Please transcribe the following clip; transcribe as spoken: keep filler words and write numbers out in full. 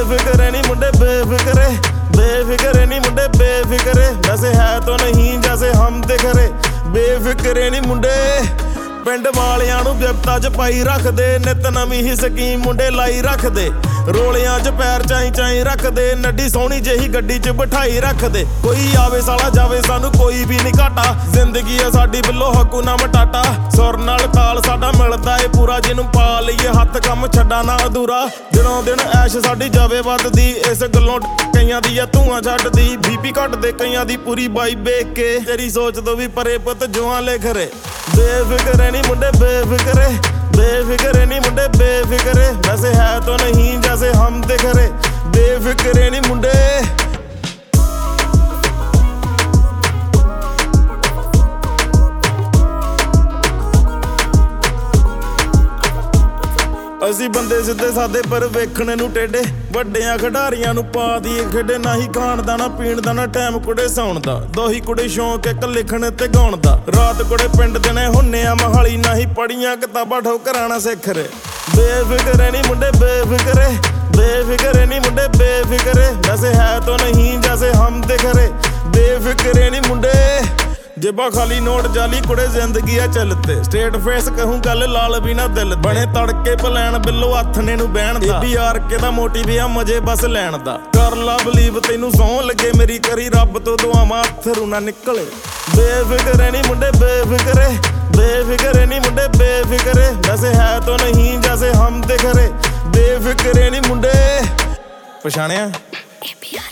बेफिक्रे नहीं मुंडे बेफिक्रे, बेफिक्रे नहीं मुंडे बेफिक्रे, वैसे है तो नहीं जैसे हम दिख रहे। बेफिक्रे नहीं मुंडे पिंड वालियां नूं बिपता च पाई रखदे, नित नवीं ही स्कीम मुंडे लाई रखदे। रोलियां च पैर चाई चाई रखदे, नड्डी सोहनी जेही गड्डी च बिठाई रखदे। कोई आवे साला जावे सानू कोई भी नहीं घाटा, जिंदगी है साडी बिल्लो हकू ना मटाटा। सुर नाल ताल साडा मिलदा ए पूरा, जिन्नू पा लईए हत्थ कम छड्डा ना अधूरा। दिनों दिन ऐश साडी जावे वधदी, इस गल्लों कईयां दी ऐ धुआं छड्डदी। बीपी घटदे कईयां दी पूरी बाई वेख के, तेरी सोच तो भी परे पुत जुआं लिख रे। बेफिक्रे नहीं मुंडे बेफिक्रे, बेफिक्रे नहीं मुंडे बेफिक्रे, वैसे है तो नहीं जैसे हम दिख रहे। बेफिक्रे नहीं मुंडे ਅਸੀਂ ਬੰਦੇ ਸਿੱਧੇ ਸਾਦੇ ਪਰ ਵੇਖਣੇ ਨੂੰ ਟੇਢੇ, ਵੱਡਿਆਂ ਖਿਡਾਰੀਆਂ ਨੂੰ ਪਾ ਦੀਏ ਖੇਡੇ। ਨਾ ਹੀ ਖਾਣ ਦਾ ਨਾ ਪੀਣ ਦਾ ਨਾ ਟਾਈਮ ਕੁੜੇ ਸੌਣ ਦਾ, ਦੋਹੀ ਕੁੜੇ ਸ਼ੌਂਕ ਇੱਕ ਲਿਖਣ ਤੇ ਗਾਉਣ ਦਾ। ਰਾਤ ਕੁੜੇ ਪਿੰਡ ਦਿਨੇ ਹੁੰਨੇ ਆ ਮਹਾਲੀ, ਨਾ ਹੀ ਪੜੀਆਂ ਕਿਤਾਬਾਂ ਠੋਕਰਾਣਾ ਸਿੱਖ ਰੇ। ਬੇਫਿਕਰੇ ਨਹੀਂ ਮੁੰਡੇ ਬੇਫਿਕਰੇ, बेफिक्रे नहीं मुंडे बेफिक्रे, वैसे है तो नहीं जैसे हम दिख रहे। बेफिक्रे नहीं मुंडे जेबा खाली नोट जाली कुड़े जिंदगी है चलते। स्ट्रेट फेस कहूँ गल लाल भी ना दिल, बने तड़के पलैन बिल्लो हथने नू बहन दा। बी आर के दा मोटिव आ मजे बस लैन दा, कर ला बलीव तैनू सौं लगे मेरी करी रब तो दुआवां अथरू ना निकले। बेफिक्रे नहीं मुंडे बेफिक्रे, बेफिक्रे नहीं मुंडे बेफिक्रे, वैसे है तो नहीं जैसे हम दिख रहे। बेफिक्रे नहीं मुंडे पछाणिया।